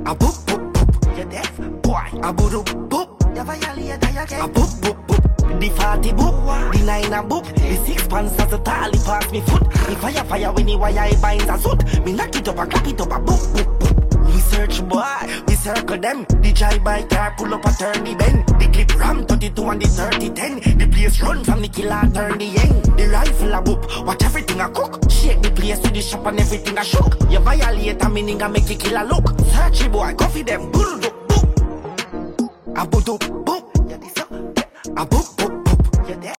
A boop boop boop. You deaf, boy. A boop boop. You violate again. A boop boop boop. The 40 boop, the 9 a boop. The 6 pants as a tally pass me foot. The fire when the wire I binds a suit. Me knock it up and clap it up a boop boop boop. We search boy, we circle them. The drive-by car pull up a turn the bend. The clip ram 32 and the 30-10. The place run from the killer turn the end. The rifle a boop, watch everything a cook. Shake the place to the shop and everything a shook. You violate a meaning and make you kill a look. Search boy, coffee them, bull boop boop. A boop.